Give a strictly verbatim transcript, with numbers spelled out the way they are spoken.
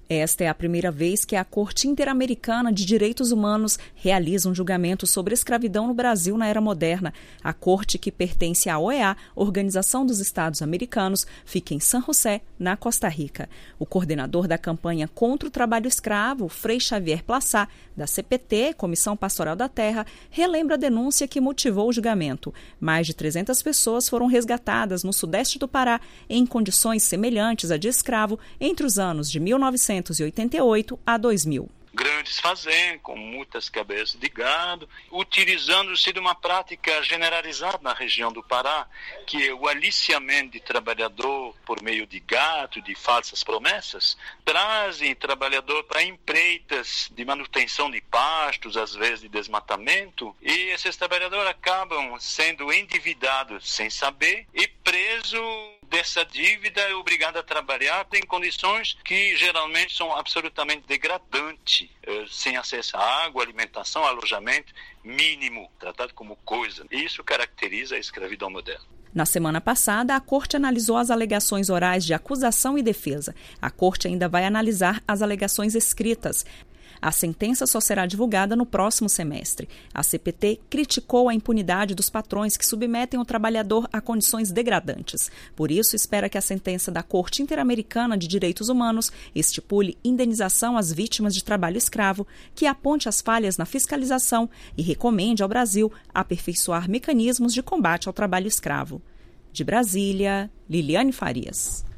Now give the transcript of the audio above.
Esta é a primeira vez que a Corte Interamericana de Direitos Humanos realiza um julgamento sobre escravidão no Brasil na era moderna. A corte, que pertence à O E A, Organização dos Estados Americanos, fica em San José, na Costa Rica. O coordenador da campanha contra o trabalho escravo, Frei Xavier Plassá, da C P T, Comissão Pastoral da Terra, relembra a denúncia que motivou o julgamento. Mais de trezentas pessoas foram resgatadas no sudeste do Pará em condições semelhantes à de escravo entre os anos de mil novecentos e oitenta e oito a dois mil. Grandes fazendas, com muitas cabeças de gado, utilizando-se de uma prática generalizada na região do Pará, que é o aliciamento de trabalhador por meio de gado, de falsas promessas, trazem trabalhador para empreitas de manutenção de pastos, às vezes de desmatamento, e esses trabalhadores acabam sendo endividados sem saber e presos dessa dívida é obrigado a trabalhar em condições que geralmente são absolutamente degradantes, sem acesso à água, alimentação, alojamento mínimo, tratado como coisa. Isso caracteriza a escravidão moderna. Na semana passada, a Corte analisou as alegações orais de acusação e defesa. A Corte ainda vai analisar as alegações escritas. A sentença só será divulgada no próximo semestre. A C P T criticou a impunidade dos patrões que submetem o trabalhador a condições degradantes. Por isso, espera que a sentença da Corte Interamericana de Direitos Humanos estipule indenização às vítimas de trabalho escravo, que aponte as falhas na fiscalização e recomende ao Brasil aperfeiçoar mecanismos de combate ao trabalho escravo. De Brasília, Liliane Farias.